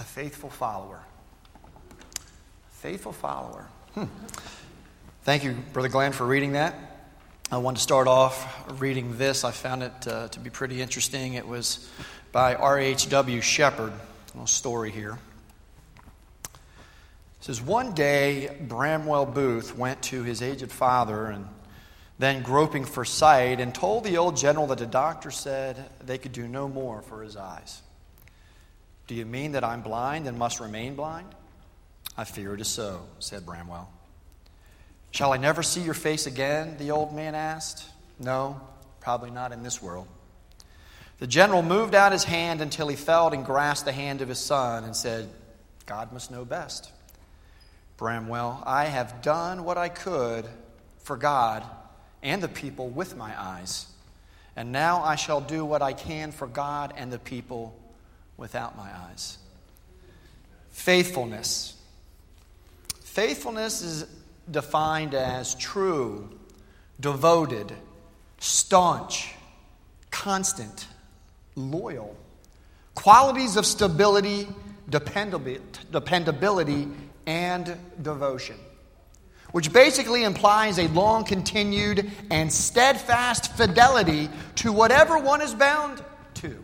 The faithful follower. Faithful follower. Thank you, Brother Glenn, for reading that. I want to start off reading this. I found it to be pretty interesting. It was by R.H.W. Shepard. A little story here. It says, one day Bramwell Booth went to his aged father and then groping for sight and told the old general that the doctor said they could do no more for his eyes. Do you mean that I'm blind and must remain blind? I fear it is so, said Bramwell. Shall I never see your face again? The old man asked. No, probably not in this world. The general moved out his hand until he felt and grasped the hand of his son and said, God must know best. Bramwell, I have done what I could for God and the people with my eyes, and now I shall do what I can for God and the people without my eyes. Faithfulness. Faithfulness is defined as true, devoted, staunch, constant, loyal. Qualities of stability, dependability, and devotion. Which basically implies a long continued and steadfast fidelity to whatever one is bound to.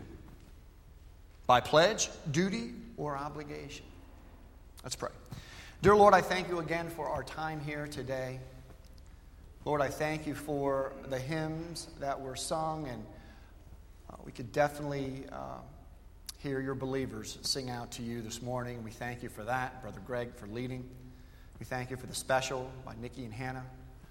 By pledge, duty, or obligation. Let's pray. Dear Lord, I thank you again for our time here today. Lord, I thank you for the hymns that were sung, and we could definitely hear your believers sing out to you this morning. We thank you for that, Brother Greg, for leading. We thank you for the special by Nikki and Hannah.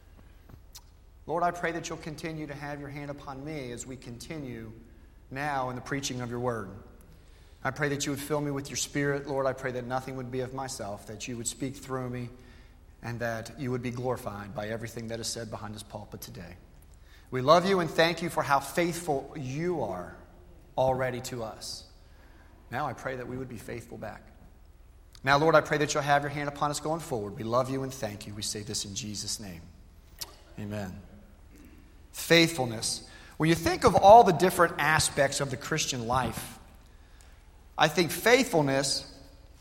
Lord, I pray that you'll continue to have your hand upon me as we continue now in the preaching of your word. I pray that you would fill me with your Spirit. Lord, I pray that nothing would be of myself, that you would speak through me, and that you would be glorified by everything that is said behind this pulpit today. We love you and thank you for how faithful you are already to us. Now I pray that we would be faithful back. Now, Lord, I pray that you'll have your hand upon us going forward. We love you and thank you. We say this in Jesus' name. Amen. Faithfulness. When you think of all the different aspects of the Christian life, I think faithfulness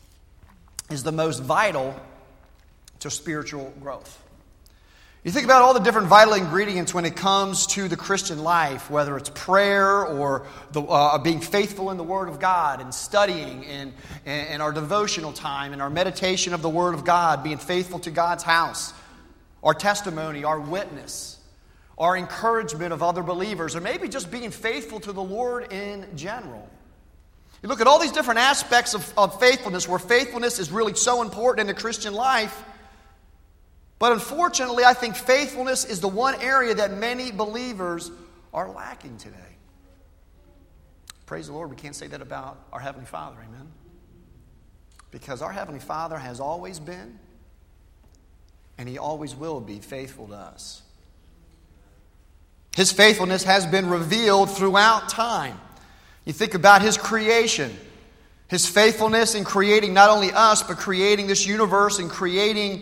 is the most vital to spiritual growth. You think about all the different vital ingredients when it comes to the Christian life, whether it's prayer or being faithful in the Word of God and studying in our devotional time and our meditation of the Word of God, being faithful to God's house, our testimony, our witness, our encouragement of other believers, or maybe just being faithful to the Lord in general. You look at all these different aspects of faithfulness, where faithfulness is really so important in the Christian life. But unfortunately, I think faithfulness is the one area that many believers are lacking today. Praise the Lord, we can't say that about our Heavenly Father, amen? Because our Heavenly Father has always been, and He always will be faithful to us. His faithfulness has been revealed throughout time. You think about His creation, His faithfulness in creating not only us, but creating this universe and creating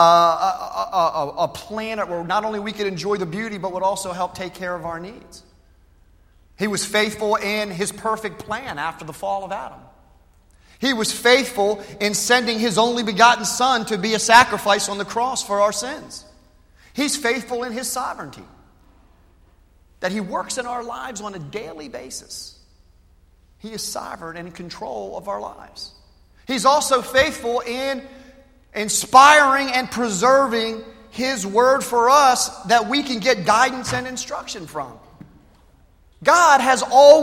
a planet where not only we could enjoy the beauty, but would also help take care of our needs. He was faithful in His perfect plan after the fall of Adam. He was faithful in sending His only begotten Son to be a sacrifice on the cross for our sins. He's faithful in His sovereignty, that He works in our lives on a daily basis. He is sovereign and in control of our lives. He's also faithful in inspiring and preserving His Word for us that we can get guidance and instruction from. God has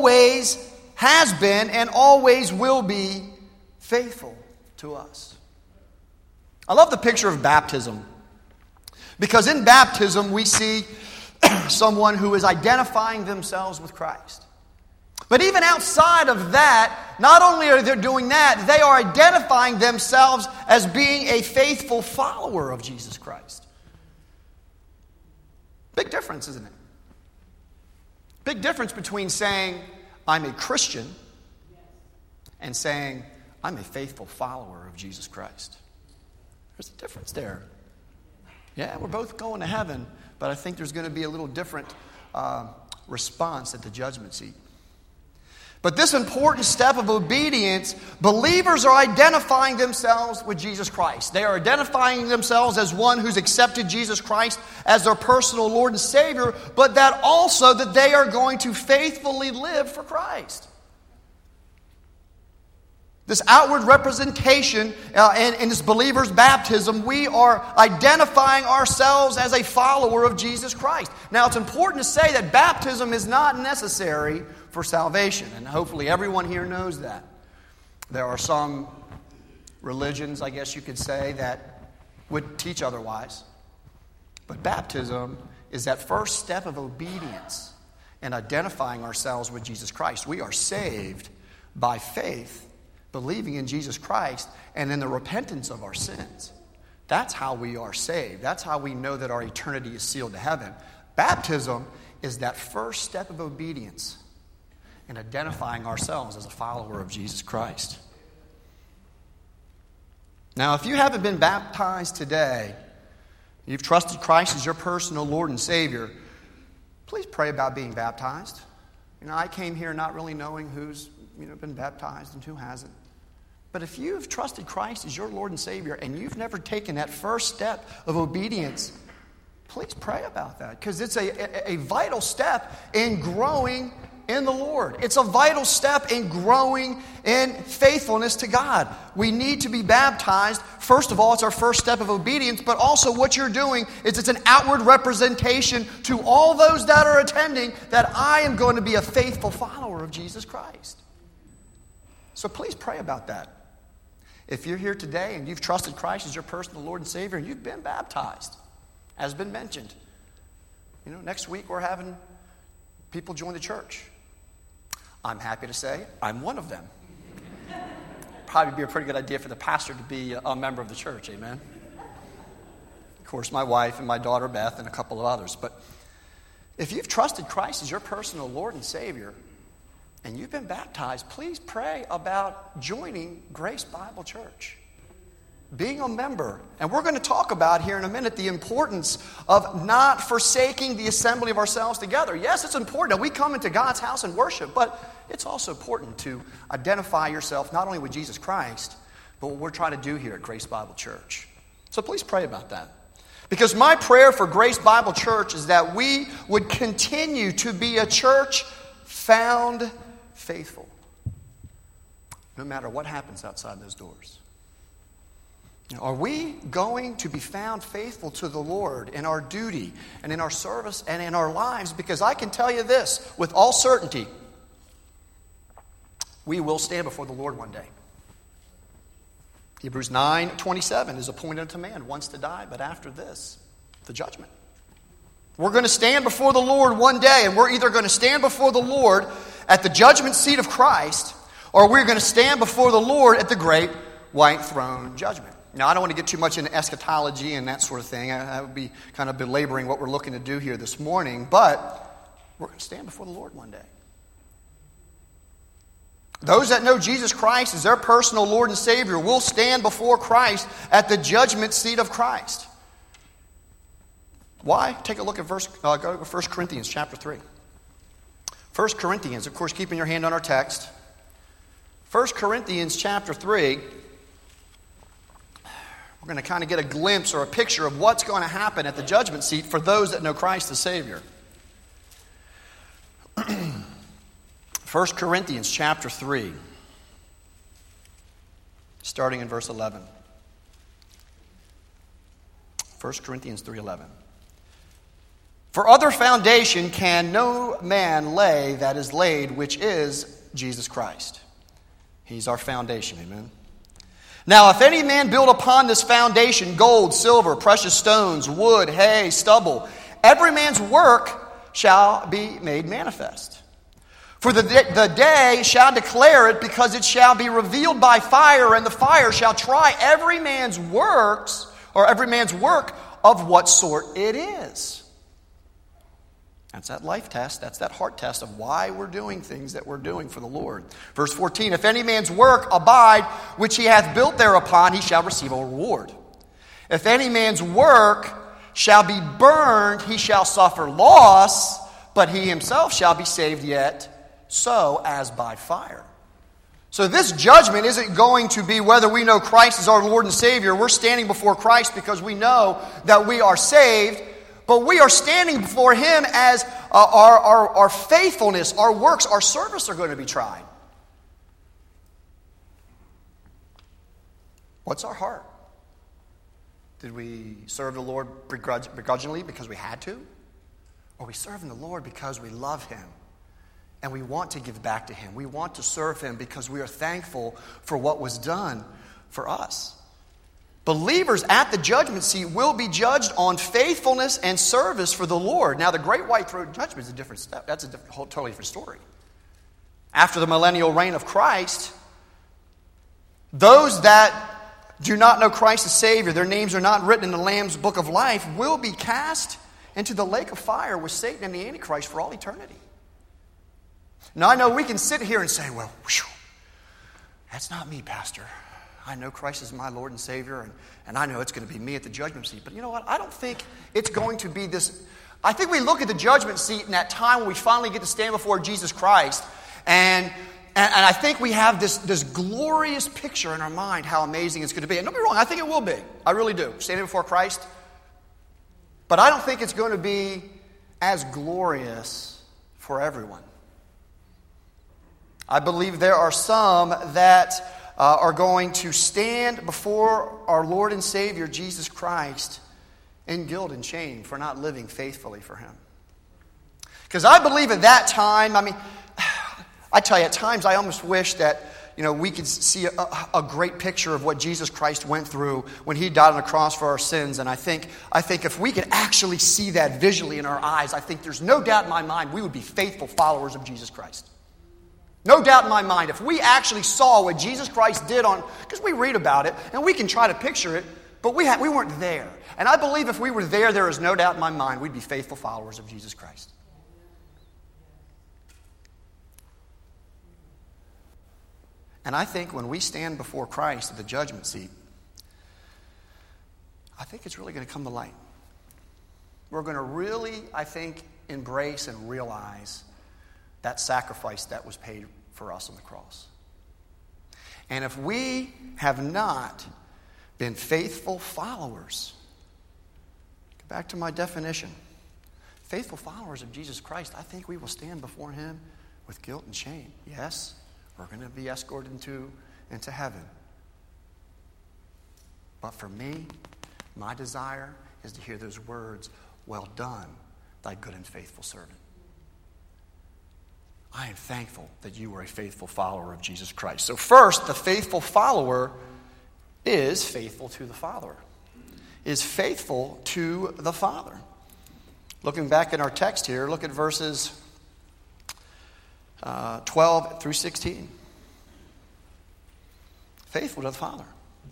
been and always will be faithful to us. I love the picture of baptism, because in baptism we see someone who is identifying themselves with Christ. But even outside of that, not only are they doing that, they are identifying themselves as being a faithful follower of Jesus Christ. Big difference, isn't it? Big difference between saying, I'm a Christian, and saying, I'm a faithful follower of Jesus Christ. There's a difference there. Yeah, we're both going to heaven, but I think there's going to be a little different response at the judgment seat. But this important step of obedience, believers are identifying themselves with Jesus Christ. They are identifying themselves as one who's accepted Jesus Christ as their personal Lord and Savior, but that also that they are going to faithfully live for Christ. This outward representation in this believer's baptism, we are identifying ourselves as a follower of Jesus Christ. Now, it's important to say that baptism is not necessary for salvation, and hopefully everyone here knows that. There are some religions, I guess you could say, that would teach otherwise. But baptism is that first step of obedience in identifying ourselves with Jesus Christ. We are saved by faith, believing in Jesus Christ, and in the repentance of our sins. That's how we are saved. That's how we know that our eternity is sealed to heaven. Baptism is that first step of obedience in identifying ourselves as a follower of Jesus Christ. Now, if you haven't been baptized today, you've trusted Christ as your personal Lord and Savior, please pray about being baptized. I came here not really knowing who's been baptized and who hasn't. But if you've trusted Christ as your Lord and Savior and you've never taken that first step of obedience, please pray about that, because it's a vital step in growing in the Lord. It's a vital step in growing in faithfulness to God. We need to be baptized. First of all, it's our first step of obedience, but also what you're doing is it's an outward representation to all those that are attending that I am going to be a faithful follower of Jesus Christ. So please pray about that. If you're here today and you've trusted Christ as your personal Lord and Savior and you've been baptized, as been mentioned, next week we're having people join the church. I'm happy to say I'm one of them. Probably be a pretty good idea for the pastor to be a member of the church, amen? Of course, my wife and my daughter Beth and a couple of others. But if you've trusted Christ as your personal Lord and Savior, and you've been baptized, please pray about joining Grace Bible Church, being a member. And we're going to talk about here in a minute the importance of not forsaking the assembly of ourselves together. Yes, it's important that we come into God's house and worship, but it's also important to identify yourself not only with Jesus Christ, but what we're trying to do here at Grace Bible Church. So please pray about that. Because my prayer for Grace Bible Church is that we would continue to be a church found faithful, no matter what happens outside those doors. Are we going to be found faithful to the Lord in our duty and in our service and in our lives? Because I can tell you this with all certainty, we will stand before the Lord one day. Hebrews 9:27 is appointed unto man once to die, but after this, the judgment. We're going to stand before the Lord one day, and we're either going to stand before the Lord at the judgment seat of Christ, or we're going to stand before the Lord at the great white throne judgment. Now, I don't want to get too much into eschatology and that sort of thing. I would be kind of belaboring what we're looking to do here this morning, but we're going to stand before the Lord one day. Those that know Jesus Christ as their personal Lord and Savior will stand before Christ at the judgment seat of Christ. Why? Take a look at go to 1 Corinthians chapter 3. 1 Corinthians, of course, keeping your hand on our text. 1 Corinthians chapter 3, we're going to kind of get a glimpse or a picture of what's going to happen at the judgment seat for those that know Christ the Savior. 1 Corinthians chapter 3, starting in verse 11. 1 Corinthians 3:11. For other foundation can no man lay that is laid, which is Jesus Christ. He's our foundation, amen. Now, if any man build upon this foundation gold, silver, precious stones, wood, hay, stubble, every man's work shall be made manifest. For the day shall declare it, because it shall be revealed by fire, and the fire shall try every man's works, or every man's work of what sort it is. That's that life test. That's that heart test of why we're doing things that we're doing for the Lord. Verse 14, if any man's work abide, which he hath built thereupon, he shall receive a reward. If any man's work shall be burned, he shall suffer loss, but he himself shall be saved, yet so as by fire. So this judgment isn't going to be whether we know Christ as our Lord and Savior. We're standing before Christ because we know that we are saved, but we are standing before Him as our faithfulness, our works, our service are going to be tried. What's our heart? Did we serve the Lord begrudgingly because we had to? Or are we serving the Lord because we love Him and we want to give back to Him? We want to serve Him because we are thankful for what was done for us. Believers at the judgment seat will be judged on faithfulness and service for the Lord. Now, the great white throne judgment is a different step. That's a totally different story. After the millennial reign of Christ, those that do not know Christ as Savior, their names are not written in the Lamb's book of life, will be cast into the lake of fire with Satan and the Antichrist for all eternity. Now, I know we can sit here and say, well, whew, that's not me, Pastor. I know Christ is my Lord and Savior, and I know it's going to be me at the judgment seat. But you know what? I don't think it's going to be this. I think we look at the judgment seat in that time when we finally get to stand before Jesus Christ, and I think we have this glorious picture in our mind how amazing it's going to be. And don't be wrong, I think it will be. I really do. Standing before Christ. But I don't think it's going to be as glorious for everyone. I believe there are some that are going to stand before our Lord and Savior, Jesus Christ, in guilt and shame for not living faithfully for Him. Because I believe at that time, I tell you, at times I almost wish that we could see a great picture of what Jesus Christ went through when He died on the cross for our sins. And I think if we could actually see that visually in our eyes, I think there's no doubt in my mind we would be faithful followers of Jesus Christ. No doubt in my mind, if we actually saw what Jesus Christ did because we read about it and we can try to picture it, but we weren't there. And I believe if we were there is no doubt in my mind we'd be faithful followers of Jesus Christ. And I think when we stand before Christ at the judgment seat, I think it's really going to come to light. We're going to really, I think, embrace and realize that sacrifice that was paid for us on the cross. And if we have not been faithful followers, go back to my definition, faithful followers of Jesus Christ, I think we will stand before Him with guilt and shame. Yes, we're going to be escorted into heaven. But for me, my desire is to hear those words, "Well done, thy good and faithful servant." I am thankful that you are a faithful follower of Jesus Christ. So first, the faithful follower is faithful to the Father. Is faithful to the Father. Looking back in our text here, look at verses 12 through 16. Faithful to the Father.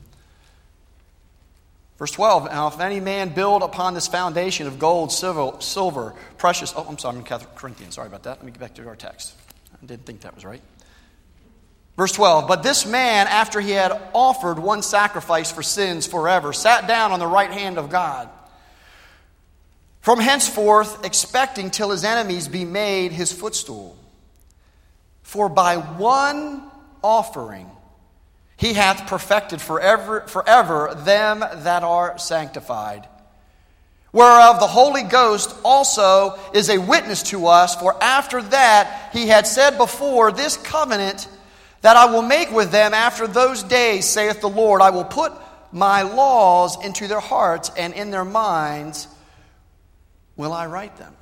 Verse 12, now if any man build upon this foundation of gold, silver, precious... Oh, I'm sorry, I'm in Corinthians. Sorry about that. Let me get back to our text. I didn't think that was right. Verse 12, but this man, after he had offered one sacrifice for sins forever, sat down on the right hand of God, from henceforth expecting till his enemies be made his footstool. For by one offering He hath perfected forever them that are sanctified. Whereof the Holy Ghost also is a witness to us, for after that He had said before, this covenant that I will make with them after those days, saith the Lord, I will put my laws into their hearts, and in their minds will I write them.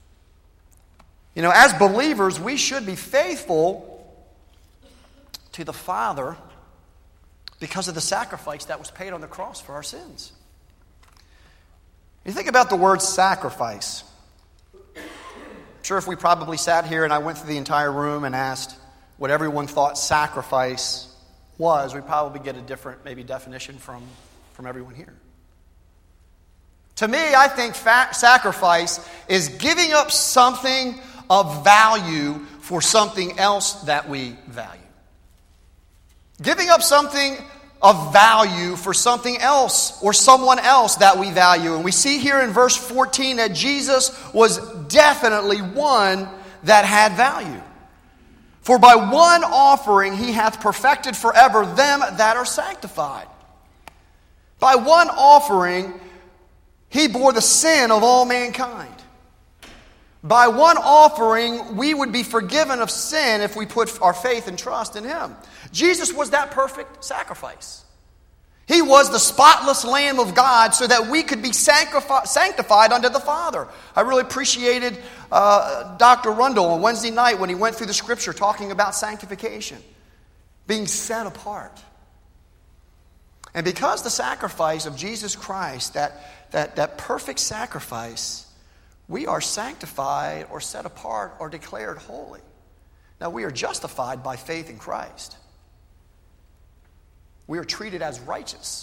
As believers, we should be faithful to the Father because of the sacrifice that was paid on the cross for our sins. You think about the word sacrifice. I'm sure if we probably sat here and I went through the entire room and asked what everyone thought sacrifice was, we'd probably get a different maybe definition from everyone here. To me, I think sacrifice is giving up something of value for something else that we value. Giving up something of value for something else or someone else that we value. And we see here in verse 14 that Jesus was definitely one that had value. For by one offering he hath perfected forever them that are sanctified. By one offering he bore the sin of all mankind. By one offering we would be forgiven of sin if we put our faith and trust in him. Jesus was that perfect sacrifice. He was the spotless Lamb of God so that we could be sanctified unto the Father. I really appreciated Dr. Rundle on Wednesday night when he went through the scripture talking about sanctification, being set apart. And because the sacrifice of Jesus Christ, that perfect sacrifice, we are sanctified or set apart or declared holy. Now we are justified by faith in Christ. We are treated as righteous.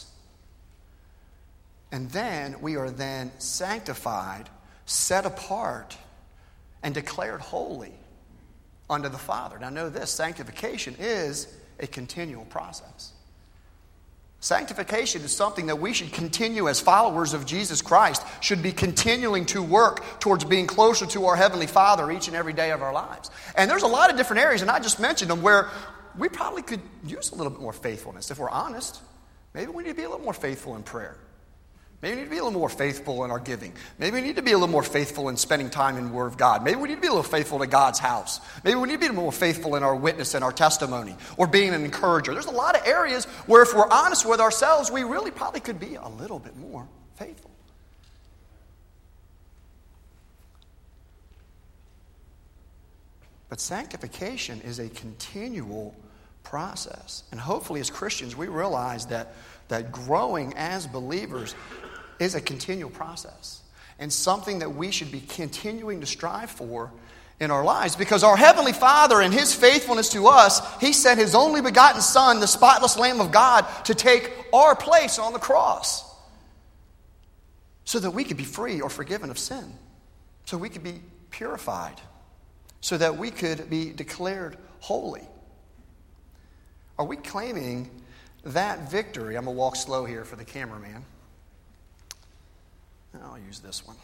And then we are then sanctified, set apart, and declared holy unto the Father. Now know this, sanctification is a continual process. Sanctification is something that we should continue as followers of Jesus Christ, should be continuing to work towards being closer to our Heavenly Father each and every day of our lives. And there's a lot of different areas, and I just mentioned them, where we probably could use a little bit more faithfulness. If we're honest, maybe we need to be a little more faithful in prayer. Maybe we need to be a little more faithful in our giving. Maybe we need to be a little more faithful in spending time in the Word of God. Maybe we need to be a little faithful to God's house. Maybe we need to be a little more faithful in our witness and our testimony or being an encourager. There's a lot of areas where if we're honest with ourselves, we really probably could be a little bit more faithful. But sanctification is a continual process. And hopefully as Christians we realize that growing as believers is a continual process and something that we should be continuing to strive for in our lives, because our Heavenly Father in His faithfulness to us, He sent His only begotten Son, the spotless Lamb of God, to take our place on the cross so that we could be free or forgiven of sin, so we could be purified, so that we could be declared holy. Are we claiming that victory? I'm going to walk slow here for the cameraman. I'll use this one.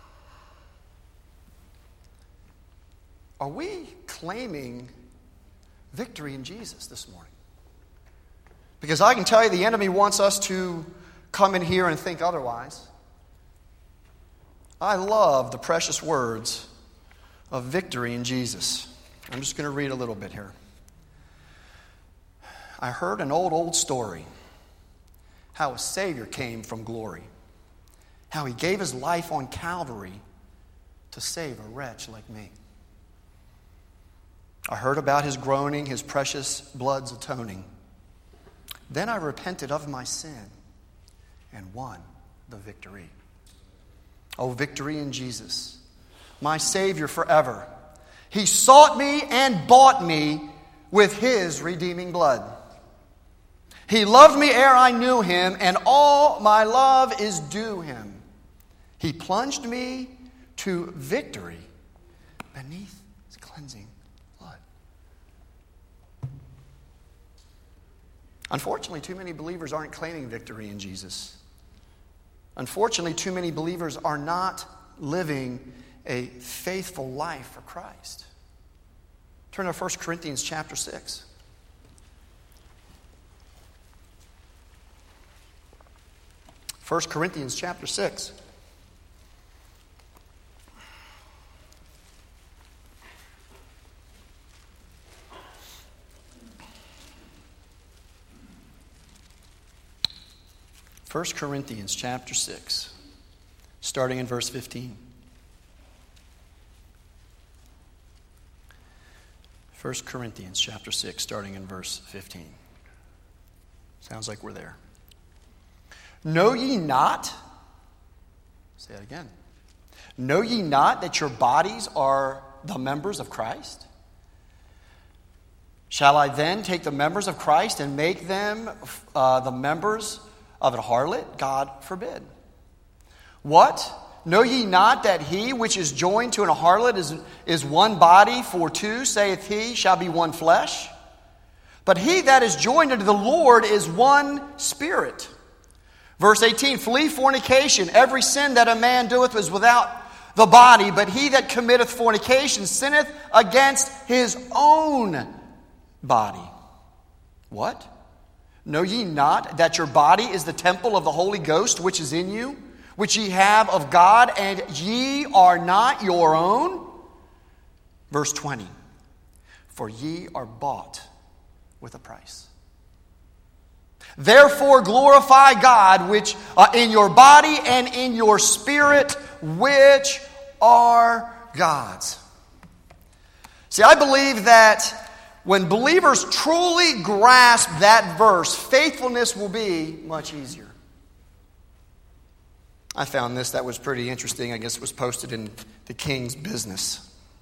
Are we claiming victory in Jesus this morning? Because I can tell you the enemy wants us to come in here and think otherwise. I love the precious words of victory in Jesus. I'm just going to read a little bit here. I heard an old story, how a Savior came from glory, how He gave His life on Calvary to save a wretch like me. I heard about His groaning, His precious blood's atoning. Then I repented of my sin and won the victory. Oh, victory in Jesus, my Savior forever. He sought me and bought me with His redeeming blood. He loved me ere I knew Him, and all my love is due Him. He plunged me to victory beneath His cleansing blood. Unfortunately, too many believers aren't claiming victory in Jesus. Unfortunately, too many believers are not living a faithful life for Christ. Turn to 1 Corinthians chapter 6. 1 Corinthians chapter 6. First Corinthians chapter 6, starting in verse 15. 1 Corinthians chapter 6, starting in verse 15. Sounds like we're there. Know ye not, say it again, know ye not that your bodies are the members of Christ? Shall I then take the members of Christ and make them the members of a harlot? God forbid. What? Know ye not that he which is joined to an harlot is one body, for two, saith he, shall be one flesh? But he that is joined unto the Lord is one spirit. Verse 18, flee fornication. Every sin that a man doeth is without the body, but he that committeth fornication sinneth against his own body. What? Know ye not that your body is the temple of the Holy Ghost which is in you, which ye have of God, and ye are not your own? Verse 20. For ye are bought with a price. Therefore glorify God which in your body and in your spirit, which are God's. See, I believe that when believers truly grasp that verse, faithfulness will be much easier. I found this that was pretty interesting. I guess it was posted in the King's Business.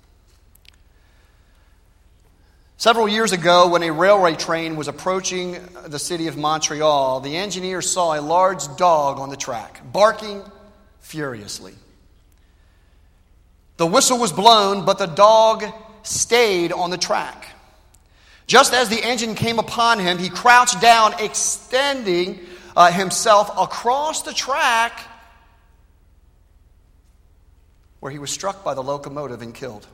Several years ago, when a railway train was approaching the city of Montreal, the engineer saw a large dog on the track, barking furiously. The whistle was blown, but the dog stayed on the track. Just as the engine came upon him, he crouched down, extending himself across the track, where he was struck by the locomotive and killed.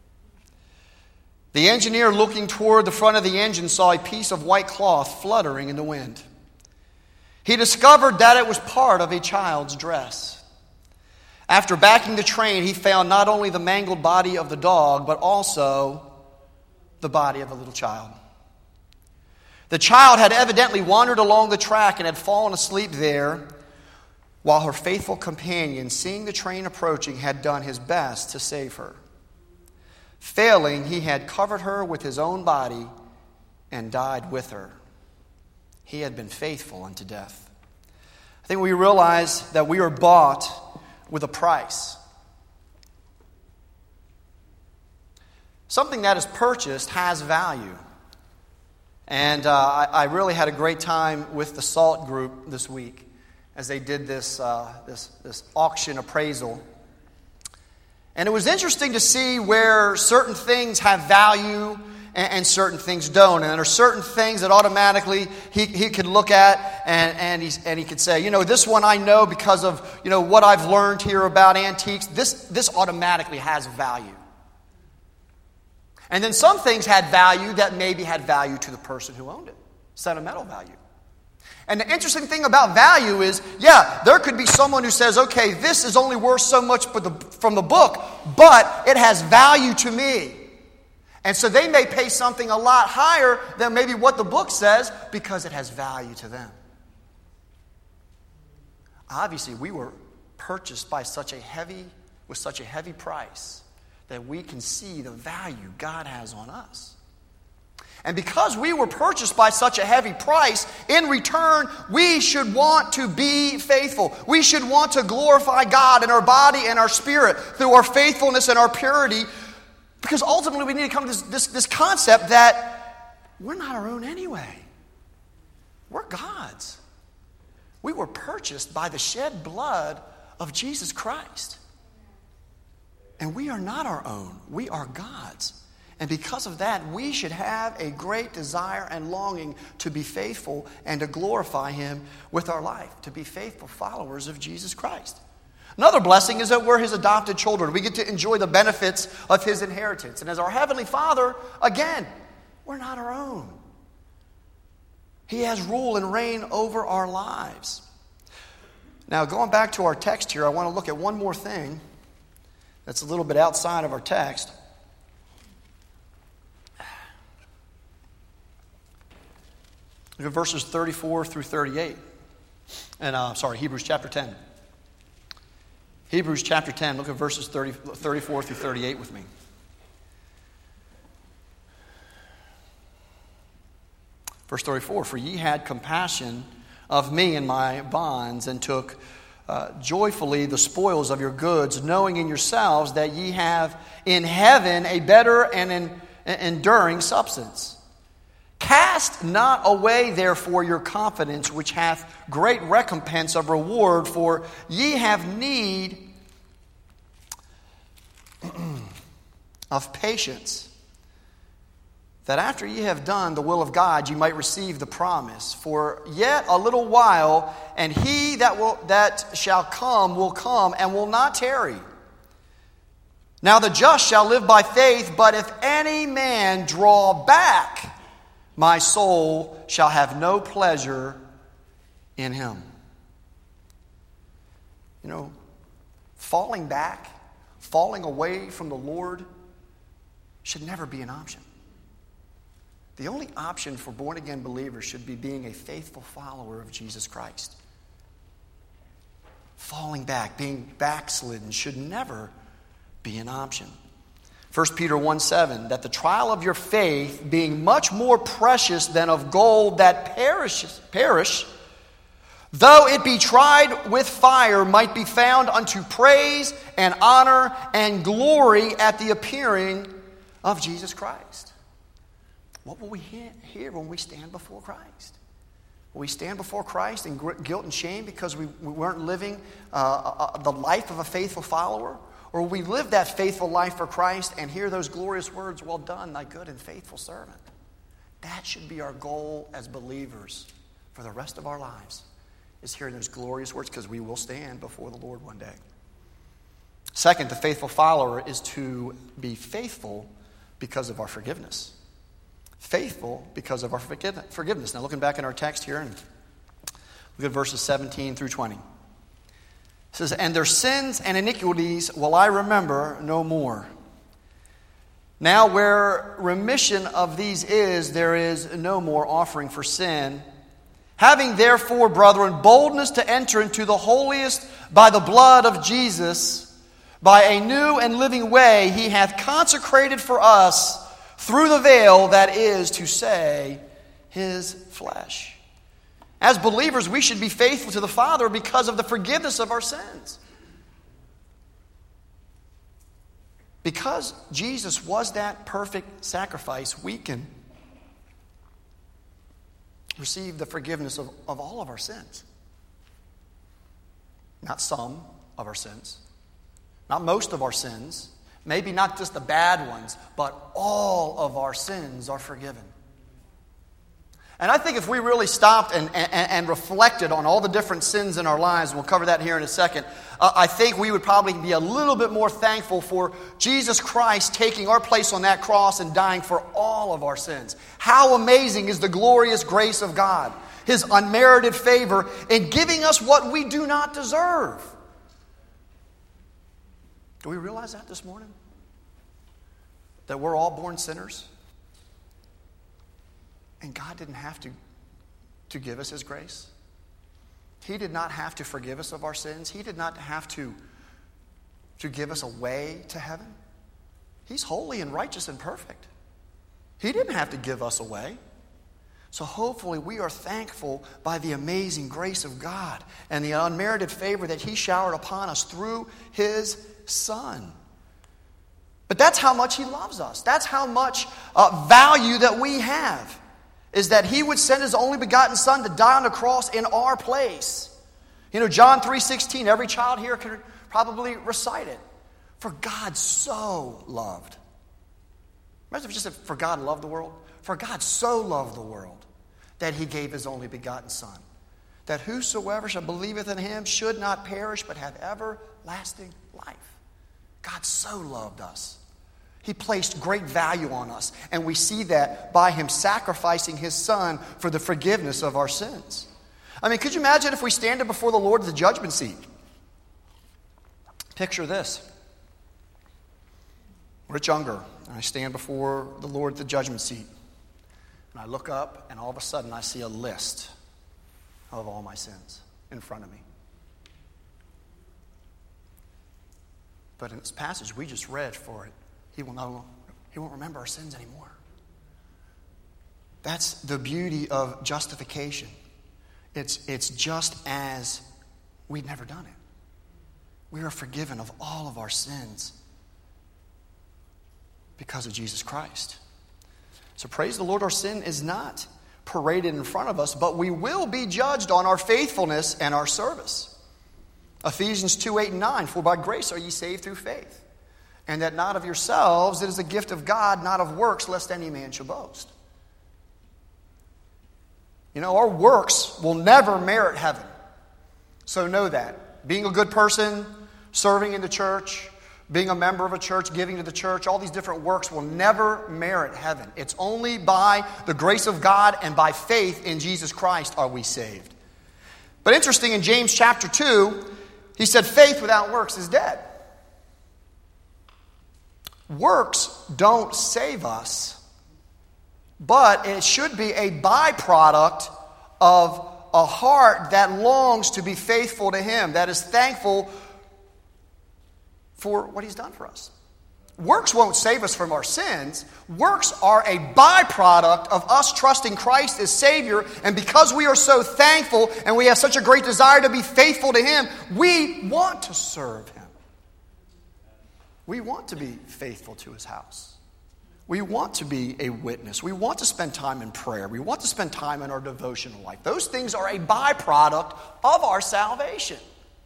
The engineer, looking toward the front of the engine, saw a piece of white cloth fluttering in the wind. He discovered that it was part of a child's dress. After backing the train, he found not only the mangled body of the dog, but also the body of a little child. The child had evidently wandered along the track and had fallen asleep there, while her faithful companion, seeing the train approaching, had done his best to save her. Failing, he had covered her with his own body and died with her. He had been faithful unto death. I think we realize that we are bought with a price. Something that is purchased has value. And I really had a great time with the SALT group this week as they did this auction appraisal. And it was interesting to see where certain things have value and certain things don't. And there are certain things that automatically he could look at and he could say, you know, this one I know because of, you know, what I've learned here about antiques. This automatically has value. And then some things had value that maybe had value to the person who owned it. Sentimental value. And the interesting thing about value is, yeah, there could be someone who says, okay, this is only worth so much from the book, but it has value to me. And so they may pay something a lot higher than maybe what the book says because it has value to them. Obviously, we were purchased with such a heavy price that we can see the value God has on us. And because we were purchased by such a heavy price, in return, we should want to be faithful. We should want to glorify God in our body and our spirit through our faithfulness and our purity. Because ultimately we need to come to this concept that we're not our own anyway. We're God's. We were purchased by the shed blood of Jesus Christ. And we are not our own. We are God's. And because of that, we should have a great desire and longing to be faithful and to glorify Him with our life, to be faithful followers of Jesus Christ. Another blessing is that we're His adopted children. We get to enjoy the benefits of His inheritance. And as our Heavenly Father, again, we're not our own. He has rule and reign over our lives. Now, going back to our text here, I want to look at one more thing that's a little bit outside of our text. Look at verses 34 through 38. And Hebrews chapter 10. Hebrews chapter 10, look at verses 34 through 38 with me. Verse 34, for ye had compassion of me in my bonds, and took joyfully the spoils of your goods, knowing in yourselves that ye have in heaven a better and an enduring substance. Cast not away, therefore, your confidence, which hath great recompense of reward, for ye have need of patience, that after ye have done the will of God, ye might receive the promise. For yet a little while, and he that shall come will come, and will not tarry. Now the just shall live by faith, but if any man draw back, my soul shall have no pleasure in him. You know, falling back, falling away from the Lord should never be an option. The only option for born-again believers should be being a faithful follower of Jesus Christ. Falling back, being backslidden should never be an option. 1 Peter 1:7, that the trial of your faith, being much more precious than of gold that perish, though it be tried with fire, might be found unto praise and honor and glory at the appearing of Jesus Christ. What will we hear when we stand before Christ? Will we stand before Christ in guilt and shame because we weren't living the life of a faithful follower? Or will we live that faithful life for Christ and hear those glorious words, well done, thy good and faithful servant? That should be our goal as believers for the rest of our lives, is hearing those glorious words, because we will stand before the Lord one day. Second, the faithful follower is to be faithful because of our forgiveness. Faithful because of our forgiveness. Now looking back in our text here, and look at verses 17 through 20. It says, and their sins and iniquities will I remember no more. Now where remission of these is, there is no more offering for sin. Having therefore, brethren, boldness to enter into the holiest by the blood of Jesus, by a new and living way he hath consecrated for us through the veil, that is to say, his flesh. As believers, we should be faithful to the Father because of the forgiveness of our sins. Because Jesus was that perfect sacrifice, we can receive the forgiveness of all of our sins. Not some of our sins. Not most of our sins. Maybe not just the bad ones, but all of our sins are forgiven. And I think if we really stopped and reflected on all the different sins in our lives, and we'll cover that here in a second, I think we would probably be a little bit more thankful for Jesus Christ taking our place on that cross and dying for all of our sins. How amazing is the glorious grace of God, his unmerited favor in giving us what we do not deserve. Do we realize that this morning? That we're all born sinners? And God didn't have to give us his grace. He did not have to forgive us of our sins. He did not have to give us a way to heaven. He's holy and righteous and perfect. He didn't have to give us a way. So hopefully we are thankful by the amazing grace of God and the unmerited favor that he showered upon us through his Son. But that's how much he loves us. That's how much value that we have, is that he would send his only begotten Son to die on the cross in our place. You know, John 3:16, every child here can probably recite it. For God so loved. Imagine if it just said, for God loved the world. For God so loved the world that he gave his only begotten Son, that whosoever shall believeth in him should not perish but have everlasting life. God so loved us. He placed great value on us, and we see that by him sacrificing his Son for the forgiveness of our sins. I mean, could you imagine if we stand before the Lord at the judgment seat? Picture this. Rich Unger, and I stand before the Lord at the judgment seat, and I look up, and all of a sudden I see a list of all my sins in front of me. But in this passage we just read for it, he won't remember our sins anymore. That's the beauty of justification. It's just as we'd never done it. We are forgiven of all of our sins because of Jesus Christ. So praise the Lord, our sin is not paraded in front of us, but we will be judged on our faithfulness and our service. Ephesians 2:8-9, for by grace are ye saved through faith, and that not of yourselves, it is a gift of God, not of works, lest any man should boast. You know, our works will never merit heaven. So know that. Being a good person, serving in the church, being a member of a church, giving to the church, all these different works will never merit heaven. It's only by the grace of God and by faith in Jesus Christ are we saved. But interesting, in James chapter 2, he said faith without works is dead. Works don't save us, but it should be a byproduct of a heart that longs to be faithful to Him, that is thankful for what He's done for us. Works won't save us from our sins. Works are a byproduct of us trusting Christ as Savior, and because we are so thankful and we have such a great desire to be faithful to Him, we want to serve Him. We want to be faithful to His house. We want to be a witness. We want to spend time in prayer. We want to spend time in our devotional life. Those things are a byproduct of our salvation.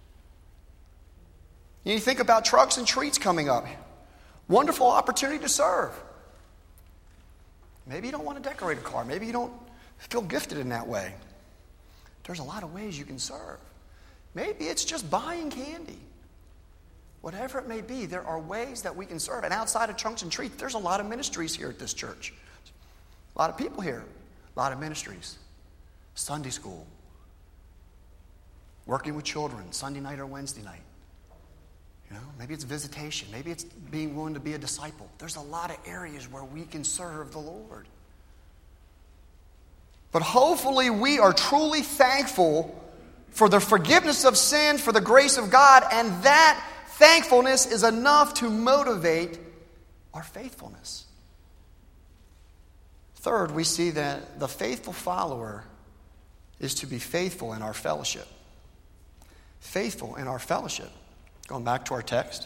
You think about trucks and treats coming up. Wonderful opportunity to serve. Maybe you don't want to decorate a car. Maybe you don't feel gifted in that way. There's a lot of ways you can serve. Maybe it's just buying candy. Whatever it may be, there are ways that we can serve. And outside of Trunks and Treats, there's a lot of ministries here at this church. A lot of people here. A lot of ministries. Sunday school. Working with children, Sunday night or Wednesday night. Maybe it's visitation. Maybe it's being willing to be a disciple. There's a lot of areas where we can serve the Lord. But hopefully we are truly thankful for the forgiveness of sin, for the grace of God, and that thankfulness is enough to motivate our faithfulness. Third, we see that the faithful follower is to be faithful in our fellowship. Faithful in our fellowship. Going back to our text.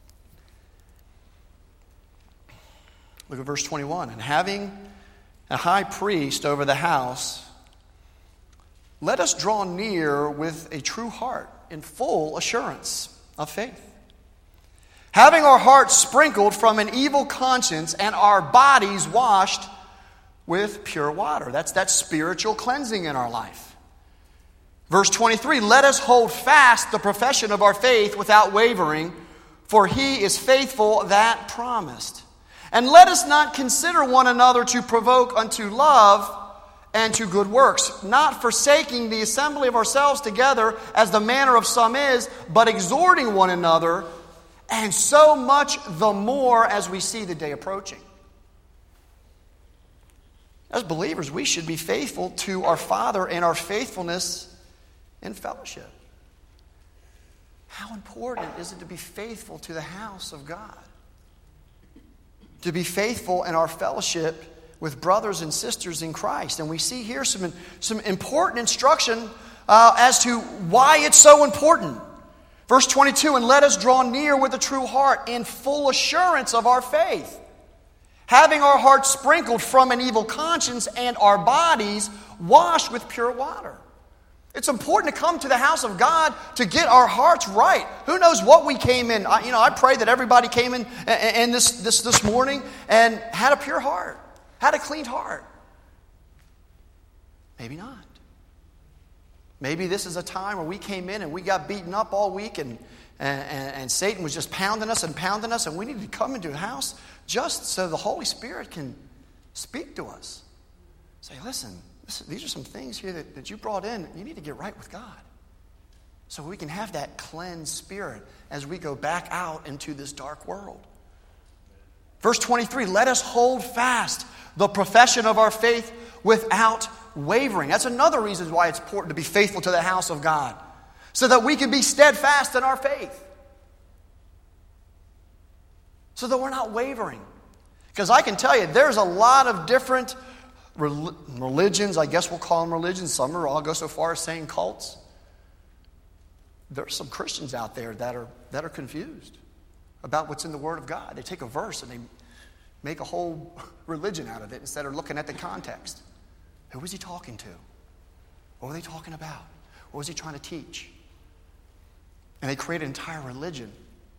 Look at verse 21. And having a high priest over the house, let us draw near with a true heart in full assurance of faith. Having our hearts sprinkled from an evil conscience and our bodies washed with pure water. That's that spiritual cleansing in our life. Verse 23, let us hold fast the profession of our faith without wavering, for He is faithful that promised. And let us not consider one another to provoke unto love and to good works, not forsaking the assembly of ourselves together as the manner of some is, but exhorting one another, and so much the more as we see the day approaching. As believers, we should be faithful to our Father in our faithfulness in fellowship. How important is it to be faithful to the house of God? To be faithful in our fellowship with brothers and sisters in Christ. And we see here some important instruction as to why it's so important. Verse 22, and let us draw near with a true heart in full assurance of our faith, having our hearts sprinkled from an evil conscience and our bodies washed with pure water. It's important to come to the house of God to get our hearts right. Who knows what we came in? I pray that everybody came in this morning and had a pure heart, had a clean heart. Maybe not. Maybe this is a time where we came in and we got beaten up all week and Satan was just pounding us, and we need to come into the house just so the Holy Spirit can speak to us. Say, listen, these are some things here that you brought in. You need to get right with God. So we can have that cleansed spirit as we go back out into this dark world. Verse 23, let us hold fast the profession of our faith without wavering. That's another reason why it's important to be faithful to the house of God, so that we can be steadfast in our faith, so that we're not wavering. Because I can tell you, there's a lot of different religions, I guess we'll call them religions. Some are, I'll go so far as saying cults. There's some Christians out there that are confused about what's in the Word of God. They take a verse and they make a whole religion out of it instead of looking at the context. Who was he talking to? What were they talking about? What was he trying to teach? And they create an entire religion.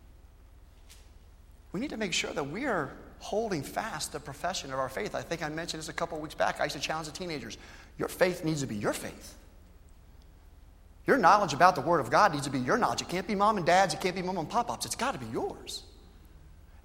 We need to make sure that we are holding fast the profession of our faith. I think I mentioned this a couple of weeks back. I used to challenge the teenagers. Your faith needs to be your faith. Your knowledge about the Word of God needs to be your knowledge. It can't be mom and dad's. It can't be mom and pop-ups. It's got to be yours.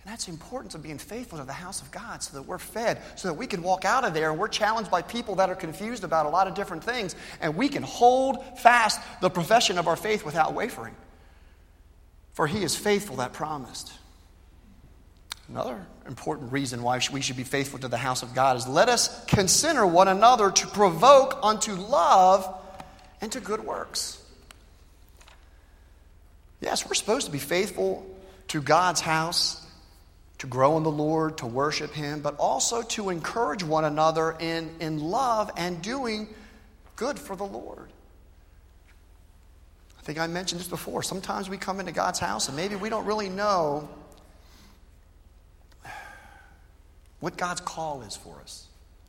And that's the importance of being faithful to the house of God so that we're fed, so that we can walk out of there and we're challenged by people that are confused about a lot of different things, and we can hold fast the profession of our faith without wavering. For he is faithful that promised. Another important reason why we should be faithful to the house of God is let us consider one another to provoke unto love and to good works. Yes, we're supposed to be faithful to God's house, to grow in the Lord, to worship him, but also to encourage one another in love and doing good for the Lord. I think I mentioned this before. Sometimes we come into God's house and maybe we don't really know what God's call is for us.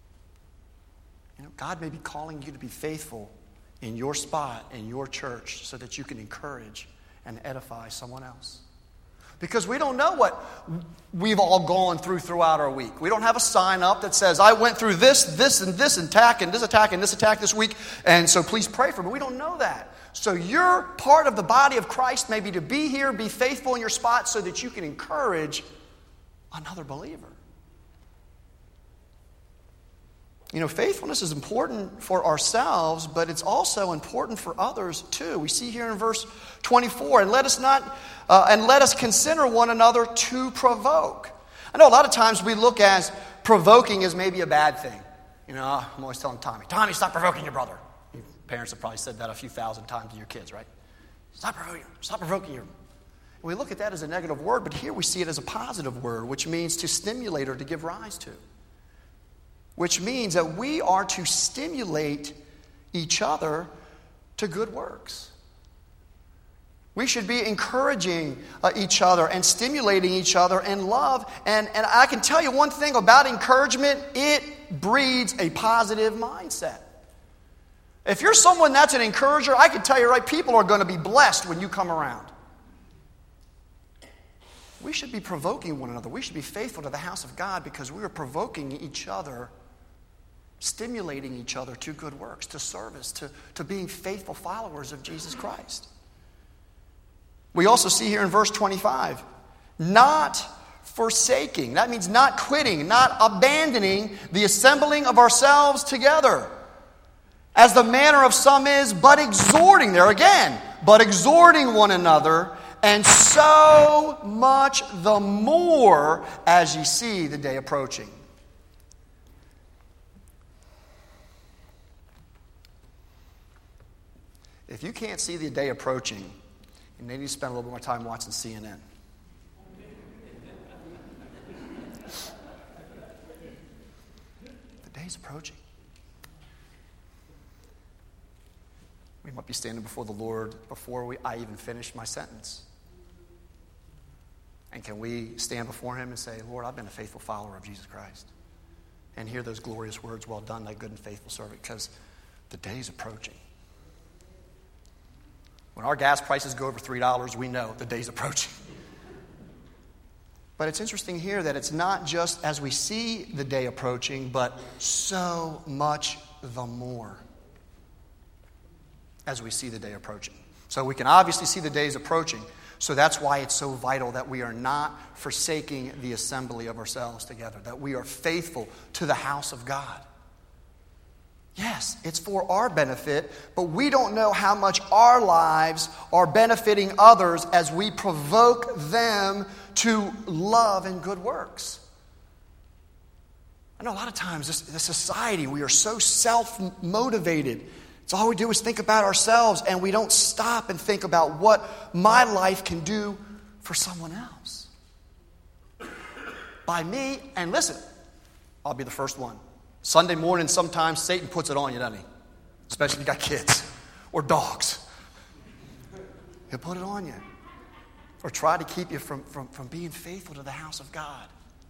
God may be calling you to be faithful in your spot, in your church, so that you can encourage and edify someone else. Because we don't know what we've all gone throughout our week. We don't have a sign up that says, I went through this, and this attack, and this attack, and this attack this week, and so please pray for me. We don't know that. So you're part of the body of Christ, maybe to be here, be faithful in your spot so that you can encourage another believer. Faithfulness is important for ourselves, but it's also important for others too. We see here in verse 24, and let us consider one another to provoke. I know a lot of times we look at provoking as maybe a bad thing. I'm always telling Tommy, stop provoking your brother. Your parents have probably said that a few thousand times to your kids, right? Stop provoking your. We look at that as a negative word, but here we see it as a positive word, which means to stimulate or to give rise to. Which means that we are to stimulate each other to good works. We should be encouraging each other and stimulating each other in love. And I can tell you one thing about encouragement, it breeds a positive mindset. If you're someone that's an encourager, I can tell you, right, people are going to be blessed when you come around. We should be provoking one another. We should be faithful to the house of God because we are provoking each other, stimulating each other to good works, to service, to being faithful followers of Jesus Christ. We also see here in verse 25, not forsaking. That means not quitting, not abandoning the assembling of ourselves together, as the manner of some is, but exhorting, there again, but exhorting one another, and so much the more as ye see the day approaching. If you can't see the day approaching, you need to spend a little bit more time watching CNN. The day's approaching. We might be standing before the Lord before I even finish my sentence. And can we stand before him and say, Lord, I've been a faithful follower of Jesus Christ. And hear those glorious words, well done, thy good and faithful servant, because the day's approaching. When our gas prices go over $3, we know the day's approaching. But it's interesting here that it's not just as we see the day approaching, but so much the more as we see the day approaching. So we can obviously see the days approaching. So that's why it's so vital that we are not forsaking the assembly of ourselves together, that we are faithful to the house of God. Yes, it's for our benefit, but we don't know how much our lives are benefiting others as we provoke them to love and good works. I know a lot of times this society, we are so self-motivated. It's all we do is think about ourselves, and we don't stop and think about what my life can do for someone else. By me, and listen, I'll be the first one. Sunday morning, sometimes Satan puts it on you, doesn't he? Especially if you got kids or dogs. He'll put it on you. Or try to keep you from being faithful to the house of God.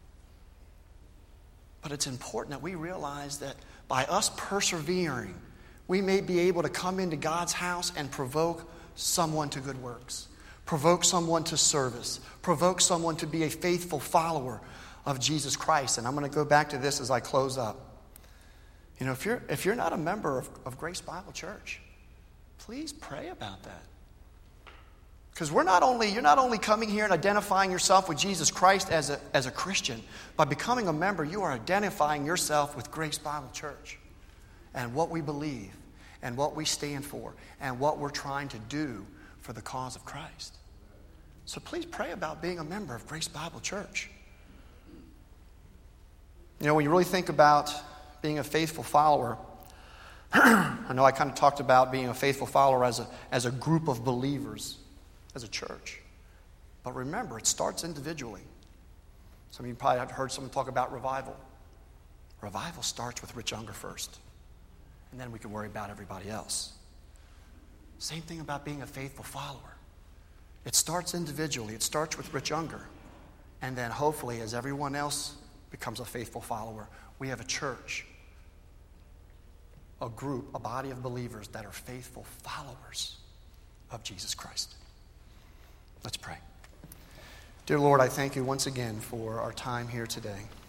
But it's important that we realize that by us persevering, we may be able to come into God's house and provoke someone to good works. Provoke someone to service. Provoke someone to be a faithful follower of Jesus Christ. And I'm going to go back to this as I close up. You know, if you're not a member of Grace Bible Church, please pray about that. Because you're not only coming here and identifying yourself with Jesus Christ as a Christian. By becoming a member, you are identifying yourself with Grace Bible Church and what we believe and what we stand for and what we're trying to do for the cause of Christ. So please pray about being a member of Grace Bible Church. You know, when you really think about being a faithful follower, I know I kind of talked about being a faithful follower as a group of believers, as a church. But remember, it starts individually. Some of you probably have heard someone talk about revival. Revival starts with Rich Unger first. And then we can worry about everybody else. Same thing about being a faithful follower. It starts individually. It starts with Rich Unger. And then hopefully, as everyone else becomes a faithful follower, we have a church, a group, a body of believers that are faithful followers of Jesus Christ. Let's pray. Dear Lord, I thank you once again for our time here today.